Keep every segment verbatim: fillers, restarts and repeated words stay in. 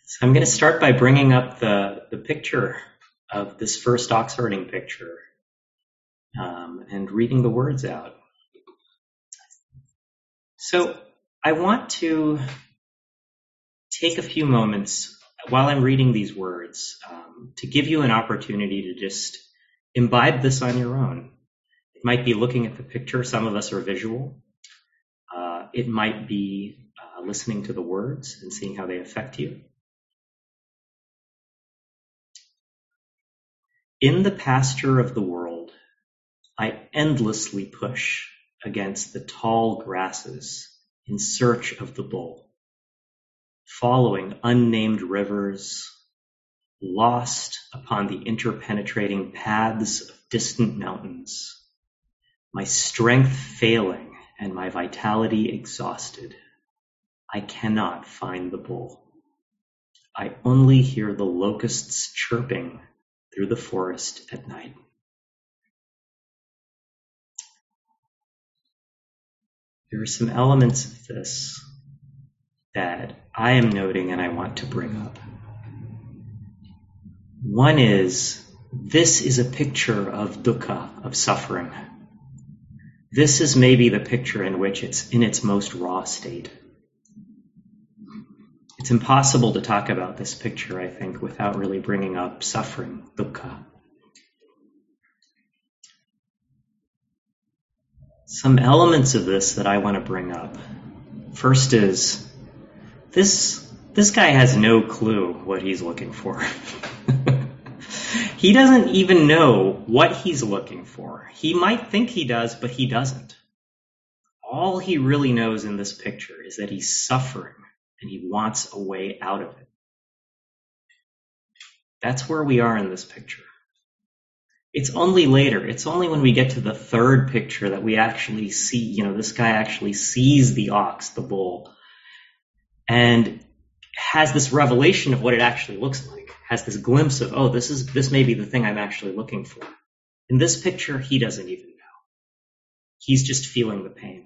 So I'm going to start by bringing up the, the picture of this first Oxfording picture um, and reading the words out. So I want to take a few moments while I'm reading these words um, to give you an opportunity to just imbibe this on your own. It might be looking at the picture. Some of us are visual. Uh, it might be uh, listening to the words and seeing how they affect you. In the pasture of the world, I endlessly push against the tall grasses in search of the bull, following unnamed rivers, lost upon the interpenetrating paths of distant mountains, my strength failing and my vitality exhausted. I cannot find the bull. I only hear the locusts chirping through the forest at night. There are some elements of this that I am noting and I want to bring up. One is, this is a picture of dukkha, of suffering. This is maybe the picture in which it's in its most raw state. It's impossible to talk about this picture, I think, without really bringing up suffering, dukkha. Some elements of this that I want to bring up. First is, this, this guy has no clue what he's looking for. He doesn't even know what he's looking for. He might think he does, but he doesn't. All he really knows in this picture is that he's suffering and he wants a way out of it. That's where we are in this picture. It's only later, it's only when we get to the third picture that we actually see, you know, this guy actually sees the ox, the bull, and has this revelation of what it actually looks like, has this glimpse of, oh, this is this may be the thing I'm actually looking for. In this picture, he doesn't even know. He's just feeling the pain.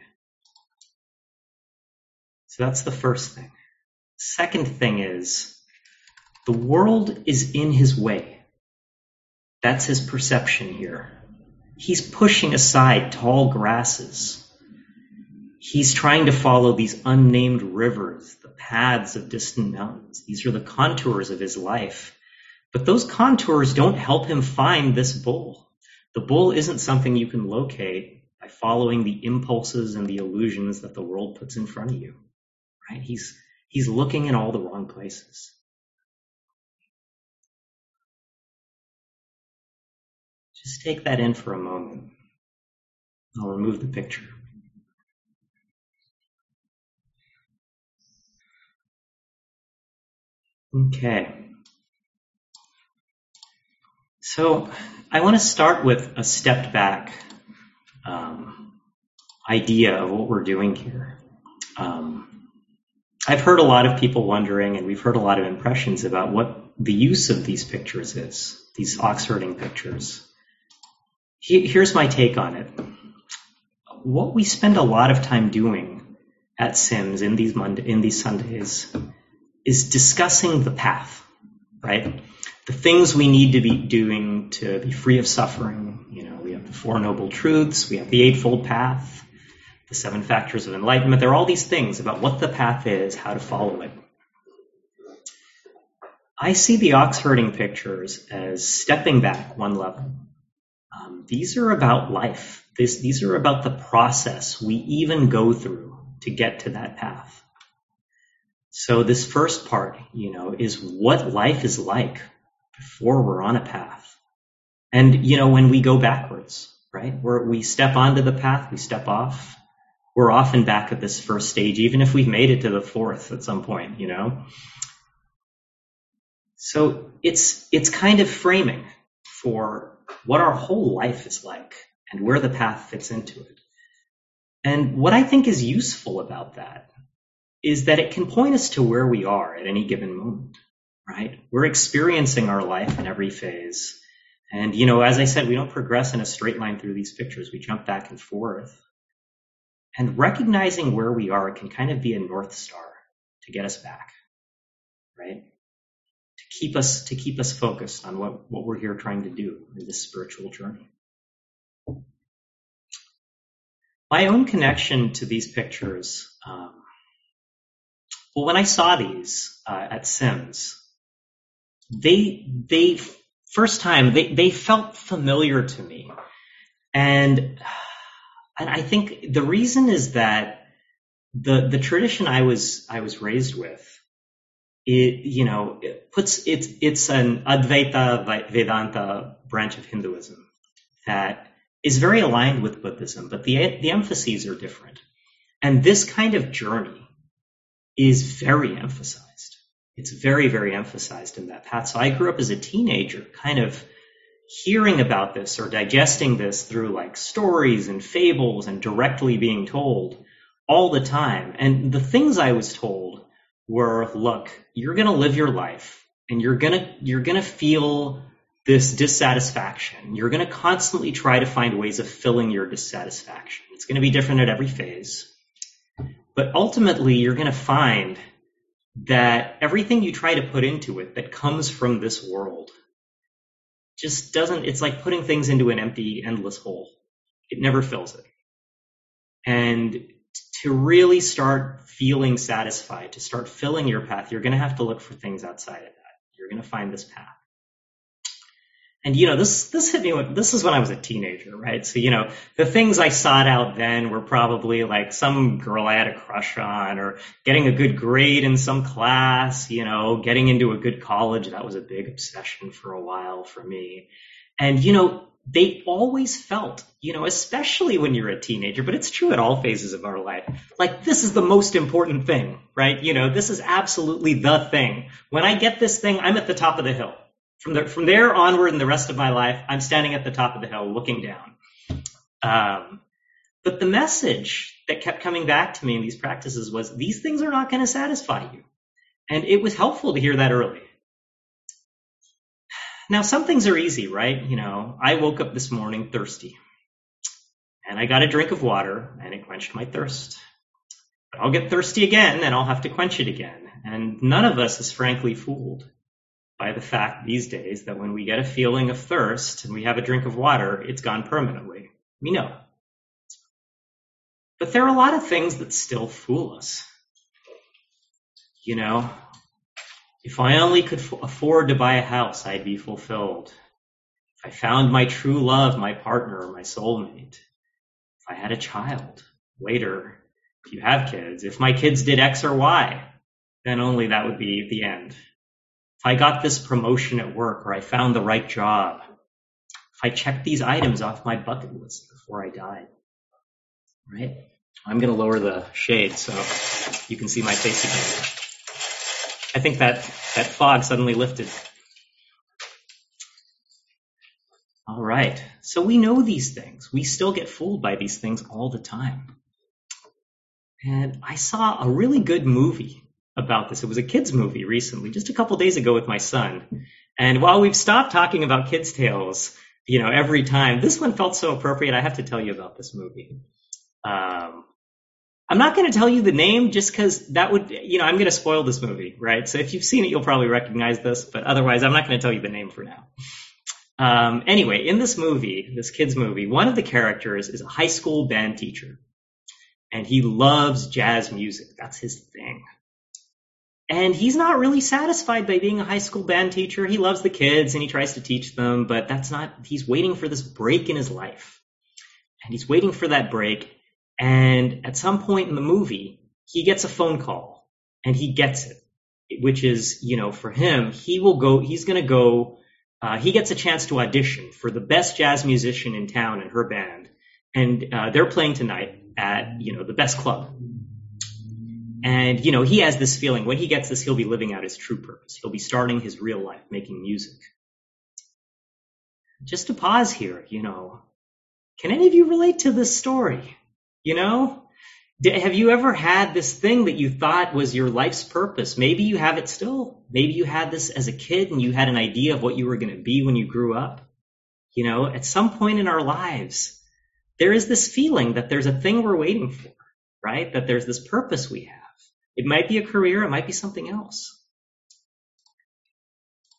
So that's the first thing. Second thing is, the world is in his way. That's his perception here. He's pushing aside tall grasses. He's trying to follow these unnamed rivers, the paths of distant mountains. These are the contours of his life. But those contours don't help him find this bull. The bull isn't something you can locate by following the impulses and the illusions that the world puts in front of you. Right? He's, he's looking in all the wrong places. Just take that in for a moment. I'll remove the picture. Okay. So I want to start with a stepped back um, idea of what we're doing here. Um, I've heard a lot of people wondering, and we've heard a lot of impressions about what the use of these pictures is, these Oxfording pictures. Here's my take on it. What we spend a lot of time doing at Sims in these Monday, in these Sundays is discussing the path, right? The things we need to be doing to be free of suffering. You know, we have the Four Noble Truths, we have the Eightfold Path, the Seven Factors of Enlightenment. There are all these things about what the path is, how to follow it. I see the Oxfording pictures as stepping back one level. Um, these are about life. This, these are about the process we even go through to get to that path. So this first part, you know, is what life is like before we're on a path. And, you know, when we go backwards, right, where we step onto the path, we step off, we're often back at this first stage, even if we've made it to the fourth at some point, you know. So it's, it's kind of framing for what our whole life is like and where the path fits into it. And what I think is useful about that is that it can point us to where we are at any given moment, right? We're experiencing our life in every phase. And, you know, as I said, we don't progress in a straight line through these pictures. We jump back and forth. And recognizing where we are can kind of be a North Star to get us back, right? keep us to keep us focused on what, what we're here trying to do in this spiritual journey. My own connection to these pictures, um, well, when I saw these uh, at Sims, they they first time they they felt familiar to me, and and I think the reason is that the the tradition I was I was raised with, it you know it puts it's it's an Advaita Vedanta branch of Hinduism that is very aligned with Buddhism, but the the emphases are different, and this kind of journey is very emphasized. It's very, very emphasized in that path. So I grew up as a teenager kind of hearing about this or digesting this through like stories and fables and directly being told all the time. And the things I was told were, look, you're going to live your life and you're going to, you're going to feel this dissatisfaction. You're going to constantly try to find ways of filling your dissatisfaction. It's going to be different at every phase. But ultimately, you're going to find that everything you try to put into it that comes from this world just doesn't, it's like putting things into an empty, endless hole. It never fills it. And to really start feeling satisfied, to start filling your path, you're going to have to look for things outside of that. You're going to find this path. And, you know, this, this hit me when, this is when I was a teenager, right? So, you know, the things I sought out then were probably like some girl I had a crush on, or getting a good grade in some class, you know, getting into a good college. That was a big obsession for a while for me. And, you know, they always felt, you know, especially when you're a teenager, but it's true at all phases of our life, like this is the most important thing, right? You know, this is absolutely the thing. When I get this thing, I'm at the top of the hill. From, the, from there onward in the rest of my life, I'm standing at the top of the hill looking down. Um, but the message that kept coming back to me in these practices was, these things are not going to satisfy you. And it was helpful to hear that early. Now, some things are easy, right? You know, I woke up this morning thirsty. And I got a drink of water, and it quenched my thirst. But I'll get thirsty again, and I'll have to quench it again. And none of us is frankly fooled by the fact these days that when we get a feeling of thirst and we have a drink of water, it's gone permanently. We know. But there are a lot of things that still fool us. You know, if I only could f- afford to buy a house, I'd be fulfilled. If I found my true love, my partner, my soulmate. If I had a child. Later, if you have kids, if my kids did X or Y, then only that would be the end. If I got this promotion at work, or I found the right job, if I checked these items off my bucket list before I died, right? I'm going to lower the shade so you can see my face again. I think that, that fog suddenly lifted. All right. So we know these things. We still get fooled by these things all the time. And I saw a really good movie about this. It was a kids movie recently, just a couple days ago with my son. And while we've stopped talking about kids' tales, you know, every time, this one felt so appropriate. I have to tell you about this movie. Um, I'm not going to tell you the name just because that would, you know, I'm going to spoil this movie, right? So if you've seen it, you'll probably recognize this, but otherwise, I'm not going to tell you the name for now. Um, anyway, in this movie, this kids' movie, one of the characters is a high school band teacher, and he loves jazz music. That's his thing. And he's not really satisfied by being a high school band teacher. He loves the kids and he tries to teach them, but that's not, he's waiting for this break in his life. And he's waiting for that break. And at some point in the movie, he gets a phone call and he gets it, which is, you know, for him, he will go, he's going to go, uh, he gets a chance to audition for the best jazz musician in town in her band. And uh, they're playing tonight at, you know, the best club. And, you know, he has this feeling when he gets this, he'll be living out his true purpose. He'll be starting his real life, making music. Just to pause here, you know, can any of you relate to this story? You know, have you ever had this thing that you thought was your life's purpose? Maybe you have it still. Maybe you had this as a kid and you had an idea of what you were going to be when you grew up. You know, at some point in our lives, there is this feeling that there's a thing we're waiting for, right? That there's this purpose we have. It might be a career, it might be something else.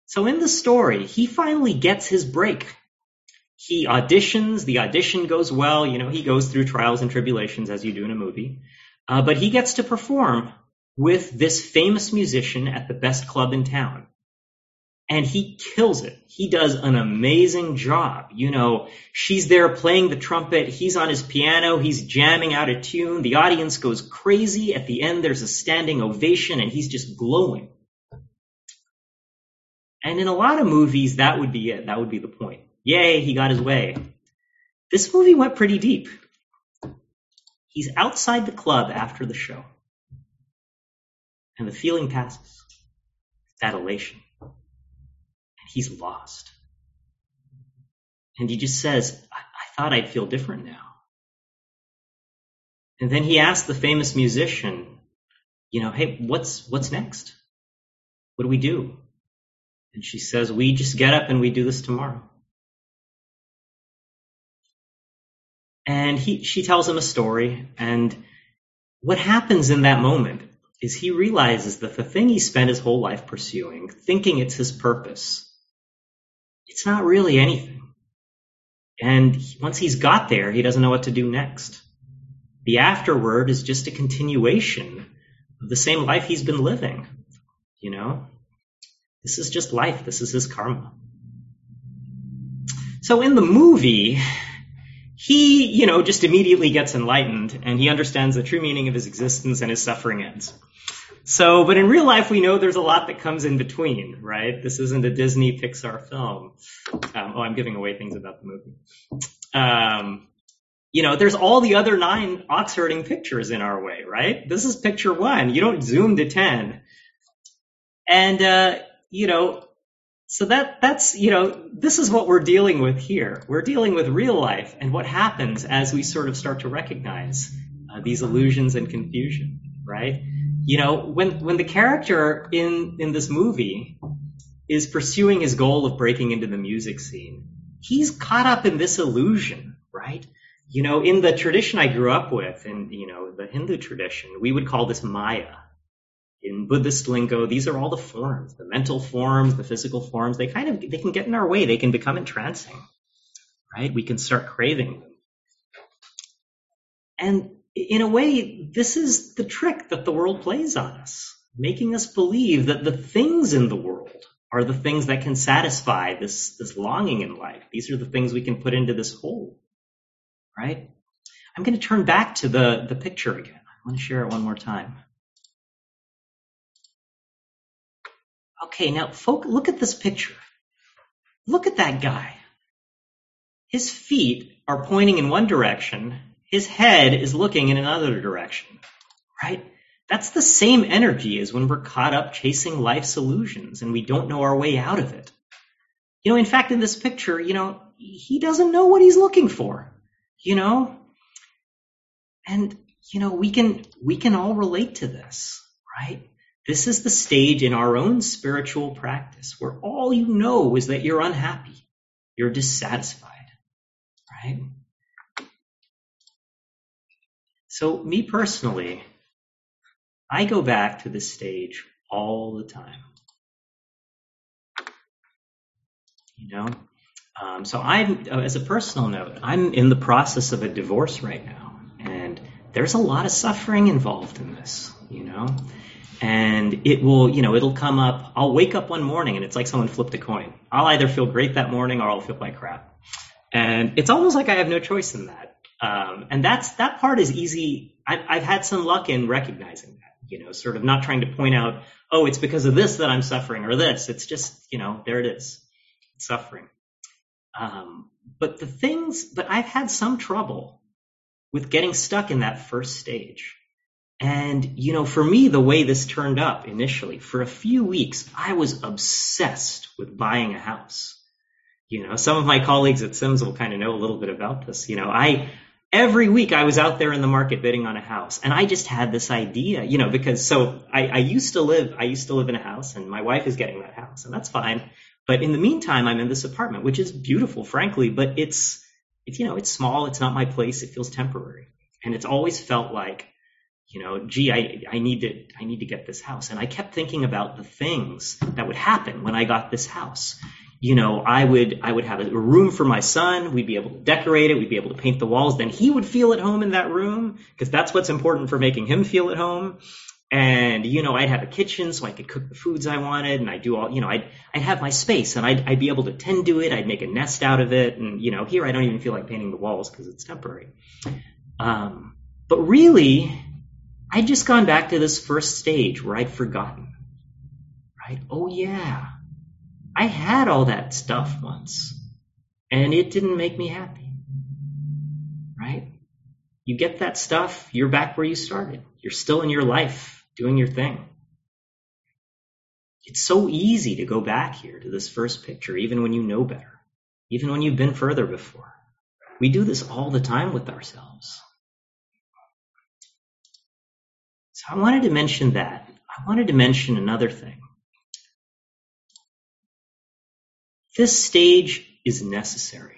So in the story, he finally gets his break. He auditions, the audition goes well, you know, he goes through trials and tribulations as you do in a movie, uh, but he gets to perform with this famous musician at the best club in town. And he kills it. He does an amazing job. You know, she's there playing the trumpet, he's on his piano, he's jamming out a tune, the audience goes crazy, at the end there's a standing ovation, and he's just glowing. And in a lot of movies, that would be it, that would be the point. Yay, he got his way. This movie went pretty deep. He's outside the club after the show. And the feeling passes. That elation. And he's lost. And he just says, I, I thought I'd feel different now. And then he asks the famous musician, you know, hey, what's what's next? What do we do? And she says, we just get up and we do this tomorrow. And he, she tells him a story, and what happens in that moment is he realizes that the thing he spent his whole life pursuing, thinking it's his purpose, it's not really anything. And once he's got there, he doesn't know what to do next. The afterward is just a continuation of the same life he's been living, you know? This is just life. This is his karma. So in the movie, he, you know, just immediately gets enlightened, and he understands the true meaning of his existence, and his suffering ends. So, but in real life, we know there's a lot that comes in between, right? This isn't a Disney Pixar film. Um, oh, I'm giving away things about the movie. Um, you know, there's all the other nine ox-herding pictures in our way, right? This is picture one. You don't zoom to ten. And, uh, you know, so that that's, you know, this is what we're dealing with here. We're dealing with real life and what happens as we sort of start to recognize uh, these illusions and confusion, right? You know, when when the character in, in this movie is pursuing his goal of breaking into the music scene, he's caught up in this illusion, right? You know, in the tradition I grew up with, in, you know, the Hindu tradition, we would call this Maya. In Buddhist lingo, these are all the forms, the mental forms, the physical forms. They kind of, they can get in our way. They can become entrancing, right? We can start craving them. And in a way, this is the trick that the world plays on us, making us believe that the things in the world are the things that can satisfy this, this longing in life. These are the things we can put into this hole, right? I'm going to turn back to the, the picture again. I want to share it one more time. Okay, now folk, look at this picture. Look at that guy. His feet are pointing in one direction. His head is looking in another direction, right? That's the same energy as when we're caught up chasing life's illusions and we don't know our way out of it. You know, in fact, in this picture, you know, he doesn't know what he's looking for, you know? And, you know, we can, we can all relate to this, right? This is the stage in our own spiritual practice where all you know is that you're unhappy, you're dissatisfied, right? So me personally, I go back to this stage all the time. You know? Um, so I'm, as a personal note, I'm in the process of a divorce right now, and there's a lot of suffering involved in this, you know? And it will, you know, it'll come up. I'll wake up one morning and it's like someone flipped a coin. I'll either feel great that morning or I'll feel like crap. And it's almost like I have no choice in that. Um, and that's, that part is easy. I, I've had some luck in recognizing that, you know, sort of not trying to point out, oh, it's because of this that I'm suffering or this. It's just, you know, there it is, suffering. Um, but the things, but I've had some trouble with getting stuck in that first stage. And, you know, for me, the way this turned up initially, for a few weeks, I was obsessed with buying a house. You know, some of my colleagues at Sims will kind of know a little bit about this. You know, I, every week I was out there in the market bidding on a house, and I just had this idea, you know, because so I, I used to live, I used to live in a house, and my wife is getting that house, and that's fine. But in the meantime, I'm in this apartment, which is beautiful, frankly, but it's, it's, you know, it's small. It's not my place. It feels temporary. And it's always felt like, You know, gee, I, I need to, I need to get this house. And I kept thinking about the things that would happen when I got this house. You know, I would, I would have a room for my son. We'd be able to decorate it. We'd be able to paint the walls. Then he would feel at home in that room because that's what's important for making him feel at home. And, you know, I'd have a kitchen so I could cook the foods I wanted, and I'd do all, you know, I'd, I'd have my space, and I'd, I'd be able to tend to it. I'd make a nest out of it. And, you know, here I don't even feel like painting the walls because it's temporary. Um, but really, I'd just gone back to this first stage where I'd forgotten, right? Oh yeah, I had all that stuff once, and it didn't make me happy, right? You get that stuff, you're back where you started. You're still in your life, doing your thing. It's so easy to go back here to this first picture, even when you know better, even when you've been further before. We do this all the time with ourselves. So I wanted to mention that. I wanted to mention another thing. This stage is necessary.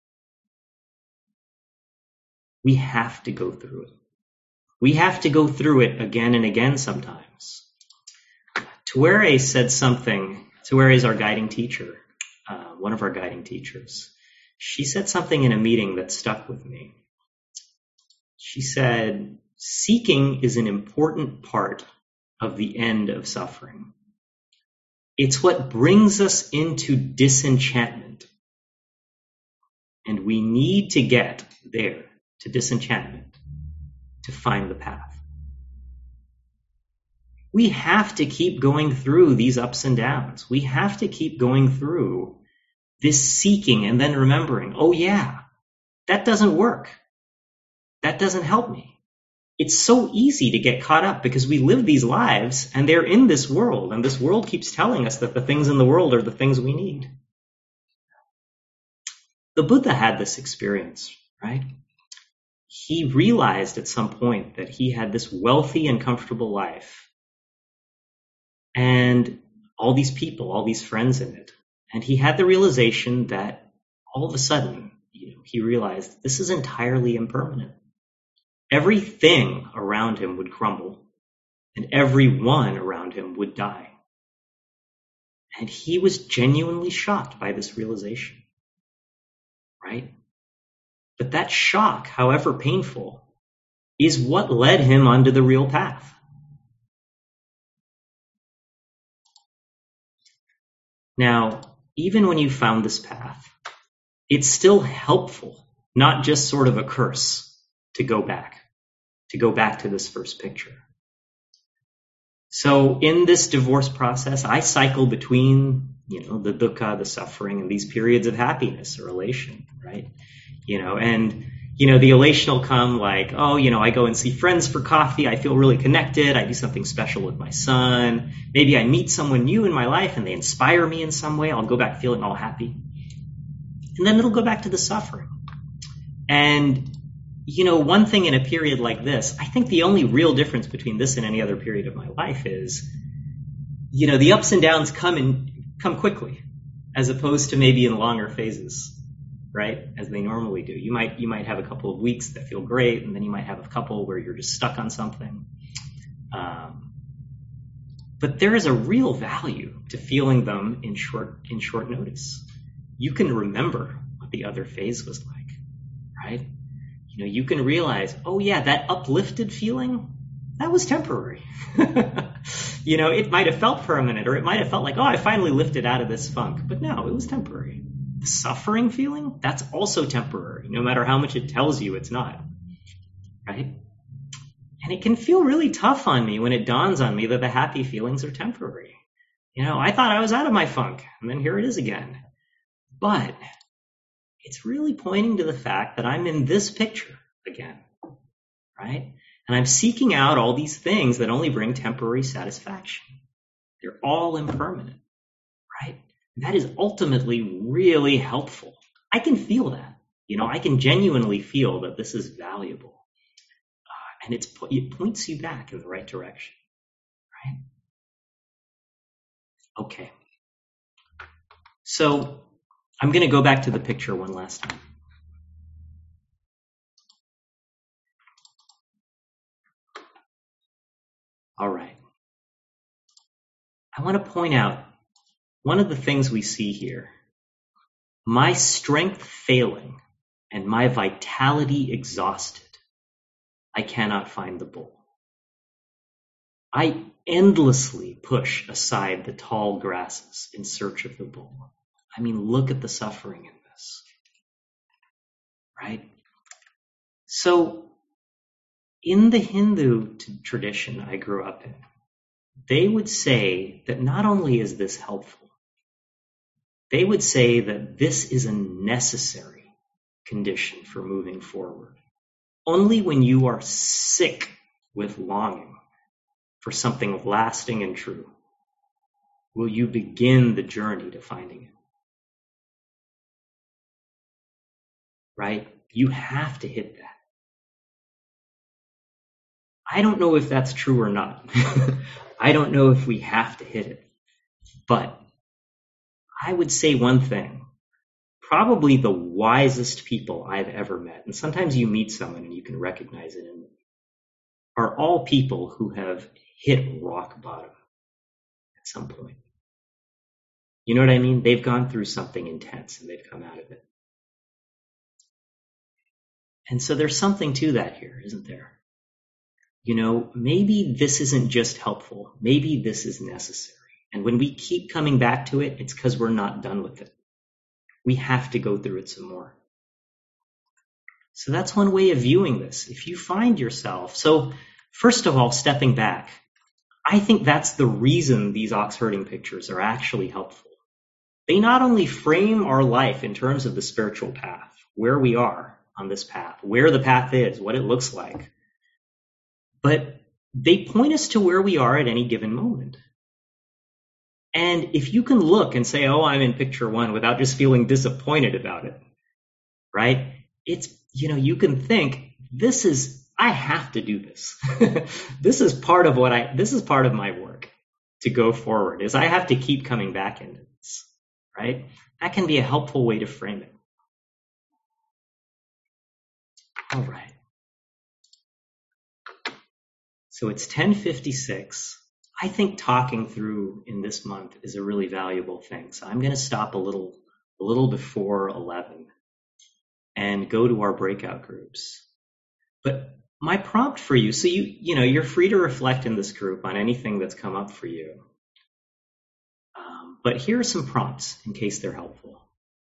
We have to go through it. We have to go through it again and again sometimes. Tuere said something. Tuere is our guiding teacher, uh, one of our guiding teachers. She said something in a meeting that stuck with me. She said, seeking is an important part of the end of suffering. It's what brings us into disenchantment. And we need to get there to disenchantment to find the path. We have to keep going through these ups and downs. We have to keep going through this seeking and then remembering, oh yeah, that doesn't work. That doesn't help me. It's so easy to get caught up because we live these lives and they're in this world, and this world keeps telling us that the things in the world are the things we need. The Buddha had this experience, right? He realized at some point that he had this wealthy and comfortable life and all these people, all these friends in it. And he had the realization that all of a sudden, you know, he realized this is entirely impermanent. Everything around him would crumble and everyone around him would die. And he was genuinely shocked by this realization, right? But that shock, however painful, is what led him onto the real path. Now, even when you found this path, it's still helpful, not just sort of a curse, to go back, to go back to this first picture. So in this divorce process, I cycle between, you know, the dukkha, the suffering, and these periods of happiness or elation, right? You know, and, you know, the elation will come like, oh, you know, I go and see friends for coffee. I feel really connected. I do something special with my son. Maybe I meet someone new in my life and they inspire me in some way. I'll go back feeling all happy. And then it'll go back to the suffering. And, you know, one thing in a period like this, I think the only real difference between this and any other period of my life is, you know, the ups and downs come and come quickly, as opposed to maybe in longer phases, right? As they normally do. You might, you might have a couple of weeks that feel great, and then you might have a couple where you're just stuck on something. Um, but there is a real value to feeling them in short, in short notice. You can remember what the other phase was like, right? You know, you can realize, oh yeah, that uplifted feeling, that was temporary. You know, it might have felt permanent, or it might have felt like, oh, I finally lifted out of this funk. But no, it was temporary. The suffering feeling, that's also temporary, no matter how much it tells you it's not, right? And it can feel really tough on me when it dawns on me that the happy feelings are temporary. You know, I thought I was out of my funk, and then here it is again. But it's really pointing to the fact that I'm in this picture again, right? And I'm seeking out all these things that only bring temporary satisfaction. They're all impermanent, right? That is ultimately really helpful. I can feel that. You know, I can genuinely feel that this is valuable. Uh, and it's, it points you back in the right direction, right? Okay. So I'm going to go back to the picture one last time. All right. I want to point out one of the things we see here. My strength failing and my vitality exhausted, I cannot find the bull. I endlessly push aside the tall grasses in search of the bull. I mean, look at the suffering in this, right? So in the Hindu t- tradition I grew up in, they would say that not only is this helpful, they would say that this is a necessary condition for moving forward. Only when you are sick with longing for something lasting and true will you begin the journey to finding it. Right? You have to hit that. I don't know if that's true or not. I don't know if we have to hit it. But I would say one thing. Probably the wisest people I've ever met, and sometimes you meet someone and you can recognize it in them, are all people who have hit rock bottom at some point. You know what I mean? They've gone through something intense and they've come out of it. And so there's something to that here, isn't there? You know, maybe this isn't just helpful. Maybe this is necessary. And when we keep coming back to it, it's because we're not done with it. We have to go through it some more. So that's one way of viewing this. If you find yourself, so first of all, stepping back, I think that's the reason these ox herding pictures are actually helpful. They not only frame our life in terms of the spiritual path, where we are on this path, where the path is, what it looks like, but they point us to where we are at any given moment. And if you can look and say, oh, I'm in picture one without just feeling disappointed about it, right? It's, you know, you can think, this is, I have to do this. This is part of what I, this is part of my work to go forward, is I have to keep coming back into this, right? That can be a helpful way to frame it. All right. So it's ten fifty-six. I think talking through in this month is a really valuable thing. So I'm going to stop a little, a little before eleven and go to our breakout groups. But my prompt for you, so you, you know, you're free to reflect in this group on anything that's come up for you. Um, but here are some prompts in case they're helpful.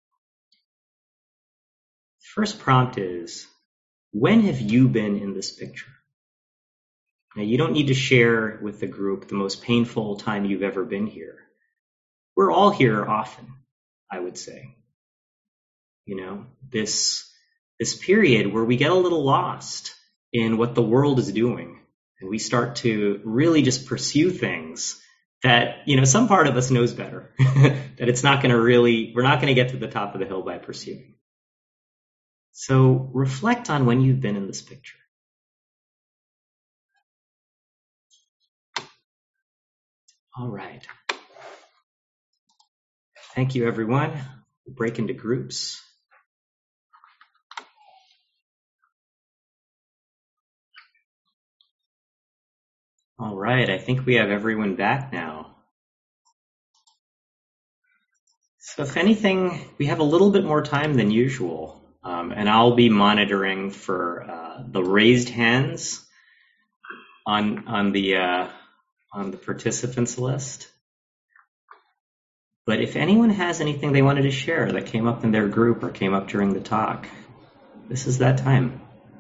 First prompt is, when have you been in this picture? Now, you don't need to share with the group the most painful time you've ever been here. We're all here often, I would say. You know, this, this period where we get a little lost in what the world is doing, and we start to really just pursue things that, you know, some part of us knows better, that it's not going to really, we're not going to get to the top of the hill by pursuing. So reflect on when you've been in this picture. All right. Thank you, everyone. We'll break into groups. All right. I think we have everyone back now. So if anything, we have a little bit more time than usual, um, and I'll be monitoring for uh, the raised hands on on the uh, on the participants list. But if anyone has anything they wanted to share that came up in their group or came up during the talk, this is that time.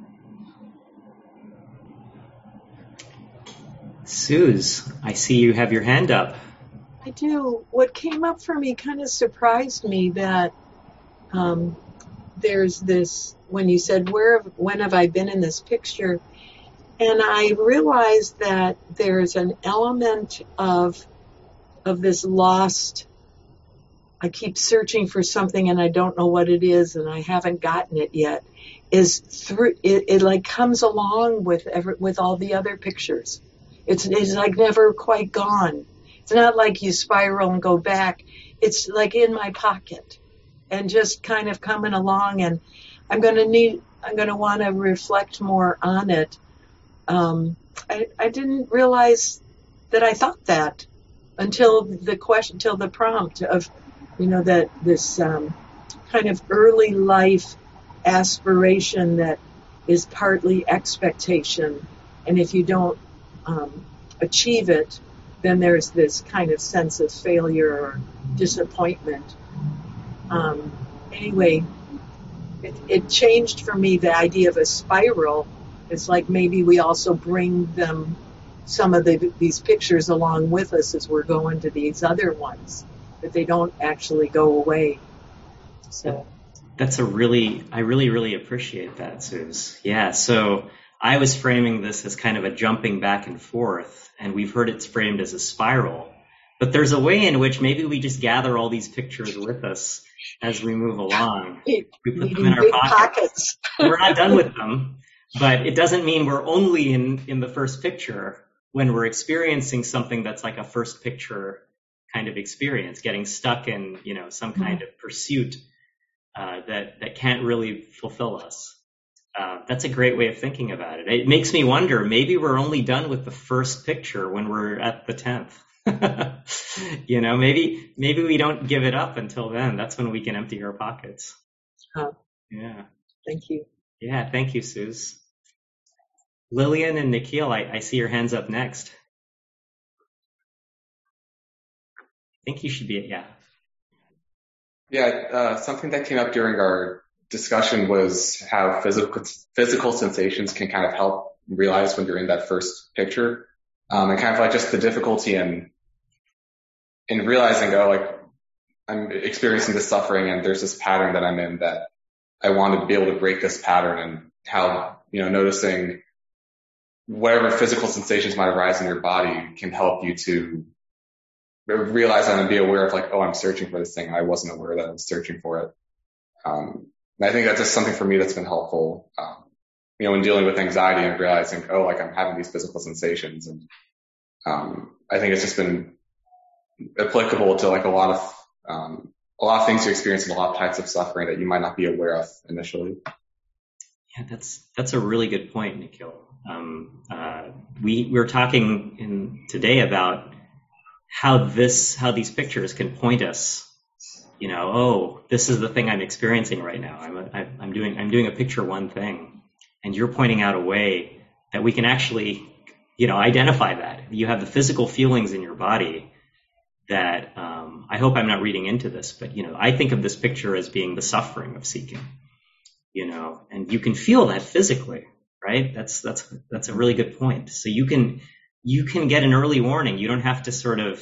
Suze, I see you have your hand up. I do. What came up for me kind of surprised me that um, there's this, when you said, where, when have I been in this picture? And I realized that there's an element of of this lost, I keep searching for something and I don't know what it is and I haven't gotten it yet, is through, it, it like comes along with every, with all the other pictures. It's, it's like never quite gone. It's not like you spiral and go back. It's like in my pocket and just kind of coming along, and I'm going to need, I'm going to want to reflect more on it. Um, I, I didn't realize that I thought that until the question, until the prompt of, you know, that this um, kind of early life aspiration that is partly expectation. And if you don't um, achieve it, then there's this kind of sense of failure or disappointment. Um, anyway, it, it changed for me the idea of a spiral. It's like maybe we also bring them, some of the, these pictures along with us as we're going to these other ones, that they don't actually go away. So that's a really, I really, really appreciate that, Suze. Yeah, so I was framing this as kind of a jumping back and forth, and we've heard it's framed as a spiral. But there's a way in which maybe we just gather all these pictures with us as we move along. We put them in our pockets. pockets. We're not done with them, but it doesn't mean we're only in, in the first picture when we're experiencing something that's like a first picture kind of experience, getting stuck in, you know, some kind mm-hmm. of pursuit uh, that, that can't really fulfill us. Uh, that's a great way of thinking about it. It makes me wonder, maybe we're only done with the first picture when we're at the tenth. You know, maybe maybe we don't give it up until then. That's when we can empty our pockets. Oh, yeah. Thank you. Yeah, thank you, Suze. Lillian and Nikhil, I, I see your hands up next. I think you should be, yeah. Yeah, uh, something that came up during our discussion was how physical physical sensations can kind of help realize when you're in that first picture. Um, and kind of like just the difficulty in in realizing, oh, like I'm experiencing this suffering and there's this pattern that I'm in that I want to be able to break this pattern, and how, you know, noticing whatever physical sensations might arise in your body can help you to realize that and be aware of like, oh, I'm searching for this thing. I wasn't aware that I was searching for it. Um, and I think that's just something for me that's been helpful, um, you know, in dealing with anxiety and realizing, oh, like I'm having these physical sensations. And um, I think it's just been applicable to like a lot of um, a lot of things you experience and a lot of types of suffering that you might not be aware of initially. Yeah, that's that's a really good point, Nikhil. Um, uh, we we were talking in today about how this how these pictures can point us. You know, oh, this is the thing I'm experiencing right now. I'm a, I'm doing I'm doing a picture one thing, and you're pointing out a way that we can actually, you know, identify that. You have the physical feelings in your body that um, I hope I'm not reading into this, but, you know, I think of this picture as being the suffering of seeking, you know, and you can feel that physically, right? That's, that's, that's a really good point. So you can, you can get an early warning. You don't have to sort of,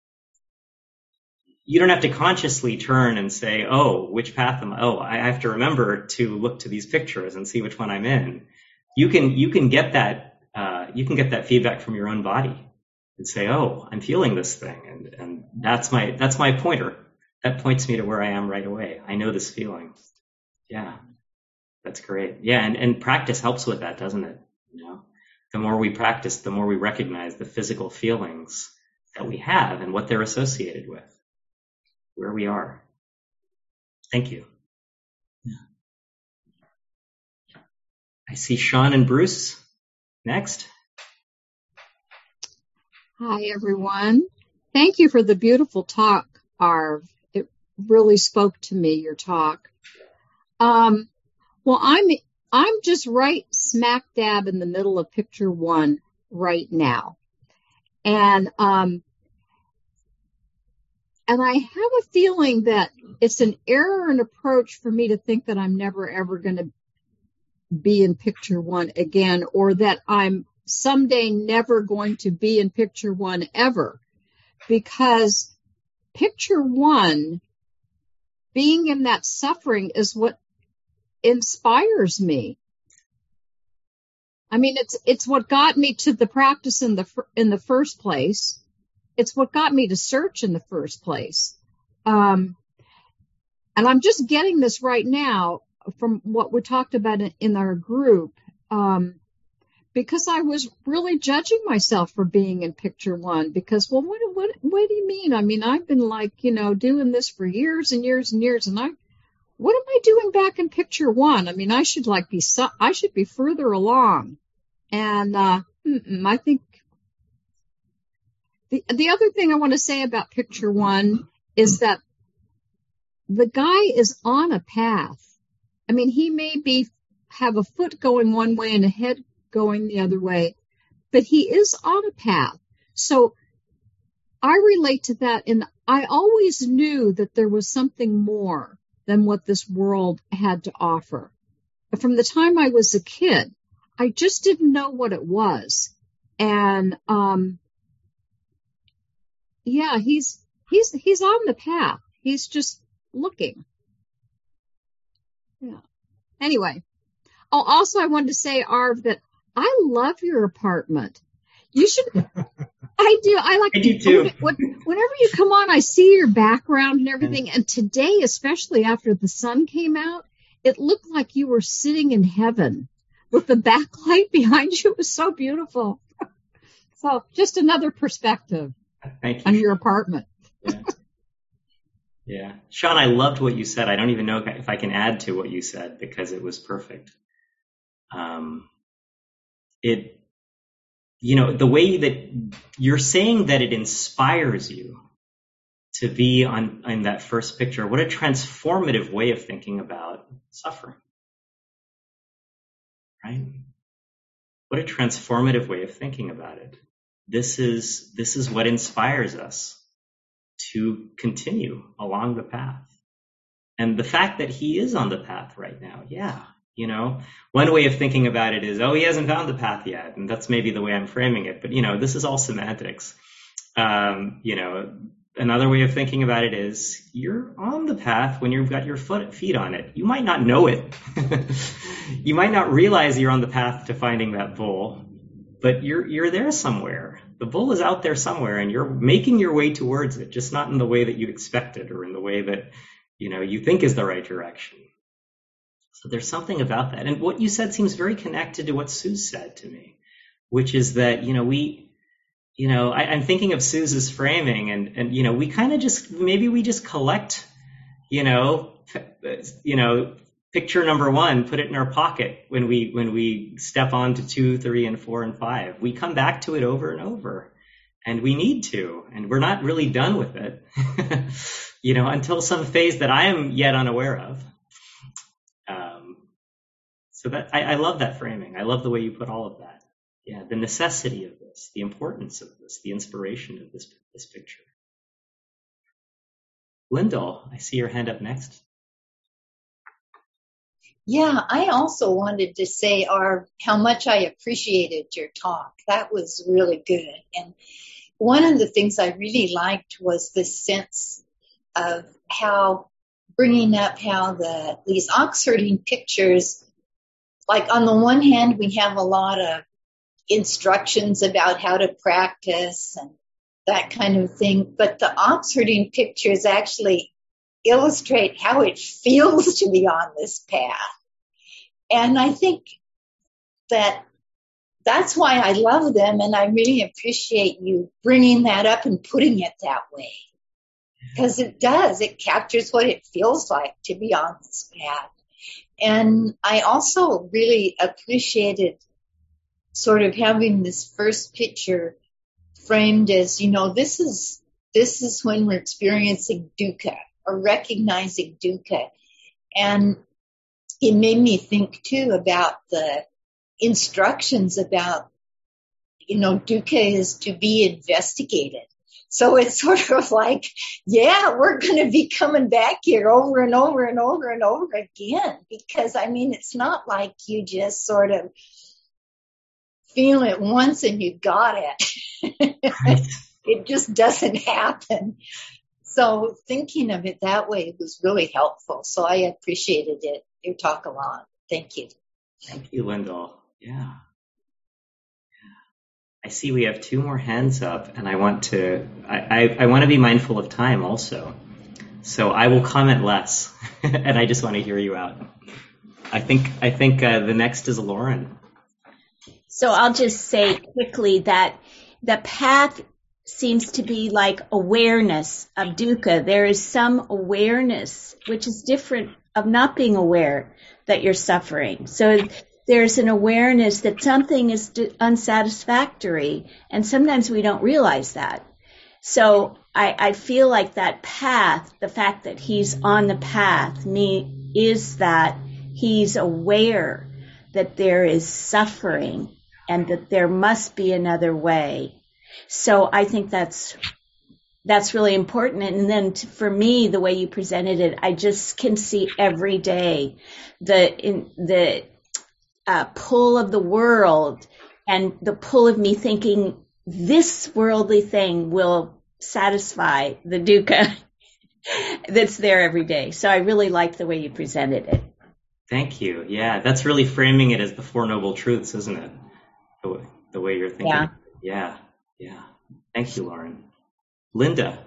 you don't have to consciously turn and say, oh, which path am I? Oh, I have to remember to look to these pictures and see which one I'm in. You can, you can get that, uh, you can get that feedback from your own body and say, oh, I'm feeling this thing. And, and that's my, that's my pointer. That points me to where I am right away. I know this feeling. Yeah. That's great. Yeah. And, and practice helps with that, doesn't it? You know, the more we practice, the more we recognize the physical feelings that we have and what they're associated with, where we are. Thank you. Yeah. I see Sean and Bruce next. Hi, everyone. Thank you for the beautiful talk, Arv. It really spoke to me, your talk. Um, well, I'm I'm just right smack dab in the middle of picture one right now. And um, and I have a feeling that it's an error in approach for me to think that I'm never, ever going to be in picture one again, or that I'm someday never going to be in picture one ever, because picture one, being in that suffering, is what inspires me. I mean, it's it's what got me to the practice in the in the first place. It's what got me to search in the first place. Um, and I'm just getting this right now from what we talked about in, in our group. Um, Because I was really judging myself for being in picture one. Because, well, what, what, what do you mean? I mean, I've been like, you know, doing this for years and years and years, and I, what am I doing back in picture one? I mean, I should like be, I should be further along. And uh, I think The, the other thing I want to say about picture one is that the guy is on a path. I mean, he may be have a foot going one way and a head going the other way, but he is on a path. So I relate to that, and I always knew that there was something more than what this world had to offer. But from the time I was a kid, I just didn't know what it was. And um yeah, he's he's he's on the path. He's just looking. Yeah. Anyway. Oh, also I wanted to say, Arv, that I love your apartment. You should. I do. I like. I do too. When, whenever you come on, I see your background and everything. And today, especially after the sun came out, it looked like you were sitting in heaven with the backlight behind you. It was so beautiful. So, just another perspective Thank you. on your apartment. Yeah. Yeah. Sean, I loved what you said. I don't even know if I can add to what you said because it was perfect. Um, it, you know, the way that you're saying that it inspires you to be on in that first picture, what a transformative way of thinking about suffering, right? What a transformative way of thinking about it. This is, this is what inspires us to continue along the path. And the fact that he is on the path right now, yeah, you know, one way of thinking about it is, oh, he hasn't found the path yet. And that's maybe the way I'm framing it. But, you know, this is all semantics. Um, you know, another way of thinking about it is you're on the path when you've got your foot, feet on it. You might not know it. You might not realize you're on the path to finding that bull, but you're, you're there somewhere. The bull is out there somewhere and you're making your way towards it, just not in the way that you expected or in the way that, you know, you think is the right direction. So there's something about that. And what you said seems very connected to what Sue said to me, which is that, you know, we, you know, I, I'm thinking of Sue's framing and, and, you know, we kind of just, maybe we just collect, you know, you know, picture number one, put it in our pocket when we, when we step on to two, three, and four, and five. We come back to it over and over, and we need to, and we're not really done with it, you know, until some phase that I am yet unaware of. Um, so that, I, I love that framing. I love the way you put all of that. Yeah, the necessity of this, the importance of this, the inspiration of this, this picture. Lyndall, I see your hand up next. Yeah, I also wanted to say, Arv, how much I appreciated your talk. That was really good. And one of the things I really liked was this sense of how bringing up how the these ox herding pictures, like on the one hand, we have a lot of instructions about how to practice and that kind of thing, but the ox herding pictures actually illustrate how it feels to be on this path. And I think that that's why I love them, and I really appreciate you bringing that up and putting it that way. Because it does, it captures what it feels like to be on this path. And I also really appreciated sort of having this first picture framed as, you know, this is this is when we're experiencing dukkha or recognizing dukkha. And it made me think too about the instructions about, you know, dukkha is to be investigated. So it's sort of like, yeah, we're going to be coming back here over and over and over and over again, because I mean, it's not like you just sort of feel it once and you got it. Right. It just doesn't happen. So thinking of it that way was really helpful. So I appreciated it, your talk a lot. Thank you. Thank you, Lyndall. Yeah. I see we have two more hands up, and I want to I, I, I want to be mindful of time also. So I will comment less, and I just want to hear you out. I think I think uh, the next is Lauren. So I'll just say quickly that the path seems to be like awareness of dukkha. There is some awareness, which is different of not being aware that you're suffering. So there's an awareness that something is unsatisfactory, and sometimes we don't realize that. So I, I feel like that path, the fact that he's on the path, me is that he's aware that there is suffering and that there must be another way. So I think that's that's really important. And then to, for me, the way you presented it, I just can see every day the in the uh, pull of the world and the pull of me thinking this worldly thing will satisfy the dukkha that's there every day. So I really liked the way you presented it. Thank you. Yeah, that's really framing it as the Four Noble Truths, isn't it? The way, the way you're thinking. Yeah. Yeah. Yeah. Thank you, Lauren. Linda.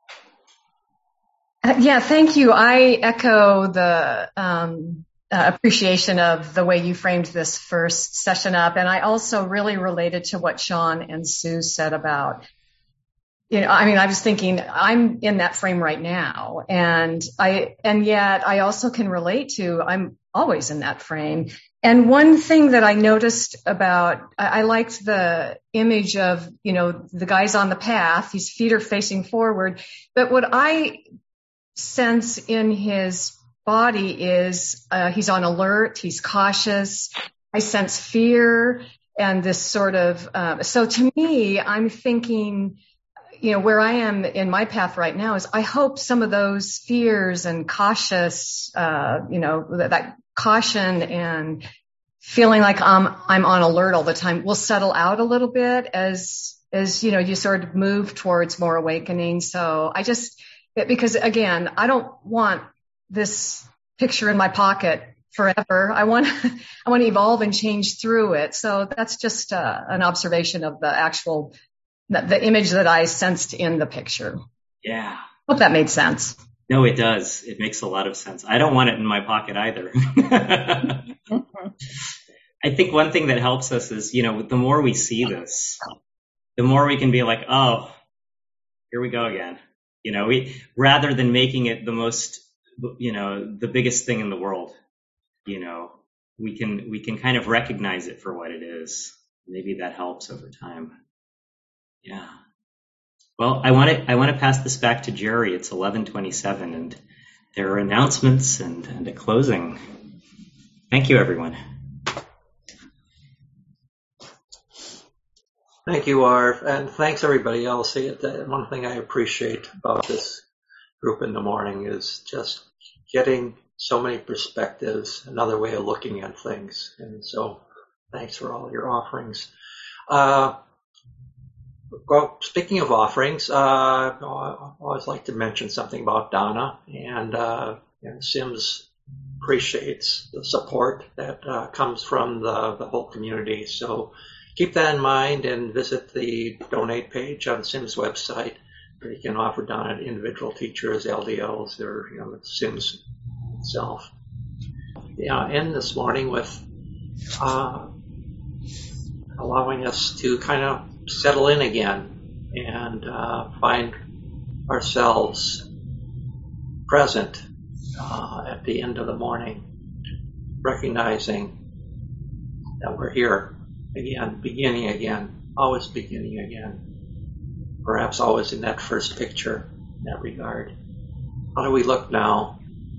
Uh, yeah, thank you. I echo the um, uh, appreciation of the way you framed this first session up. And I also really related to what Sean and Sue said about, you know, I mean, I was thinking I'm in that frame right now. And I, and yet I also can relate to, I'm always in that frame. And one thing that I noticed about, I, I liked the image of, you know, the guy's on the path, his feet are facing forward. But what I sense in his body is uh, he's on alert, he's cautious. I sense fear and this sort of, uh, so to me, I'm thinking, you know, where I am in my path right now is I hope some of those fears and cautious, uh, you know, that, that caution and feeling like I'm, I'm on alert all the time will settle out a little bit as, as, you know, you sort of move towards more awakening. So I just, because again, I don't want this picture in my pocket forever. I want, I want to evolve and change through it. So that's just uh, an observation of the actual The, the image that I sensed in the picture. Yeah. Hope that made sense. No, it does. It makes a lot of sense. I don't want it in my pocket either. I think one thing that helps us is, you know, the more we see this, the more we can be like, oh, here we go again. You know, we, rather than making it the most, you know, the biggest thing in the world, you know, we can, we can kind of recognize it for what it is. Maybe that helps over time. Yeah. Well, I want to I want to pass this back to Jerry. It's eleven twenty-seven, and there are announcements and, and a closing. Thank you, everyone. Thank you, Arv, and thanks everybody else. One thing I appreciate about this group in the morning is just getting so many perspectives, another way of looking at things, and so thanks for all your offerings. Uh, Well, speaking of offerings, uh, I always like to mention something about Donna, and, uh, and Sims appreciates the support that uh, comes from the, the whole community. So keep that in mind and visit the donate page on Sims website, where you can offer Donna to individual teachers, L D Ls, or you know Sims itself. Yeah, end this morning with uh, allowing us to kind of settle in again and uh, find ourselves present uh, at the end of the morning, recognizing that we're here again, beginning again, always beginning again, perhaps always in that first picture in that regard. How do we look now?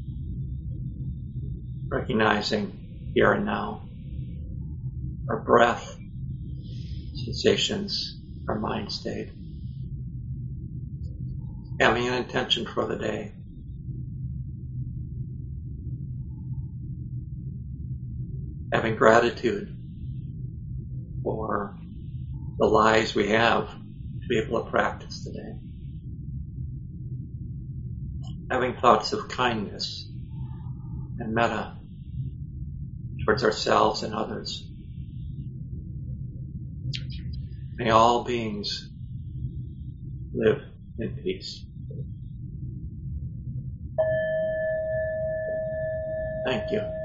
Recognizing here and now, our breath, sensations, our mind state. Having an intention for the day. Having gratitude for the lives we have to be able to practice today. Having thoughts of kindness and metta towards ourselves and others. May all beings live in peace. Thank you.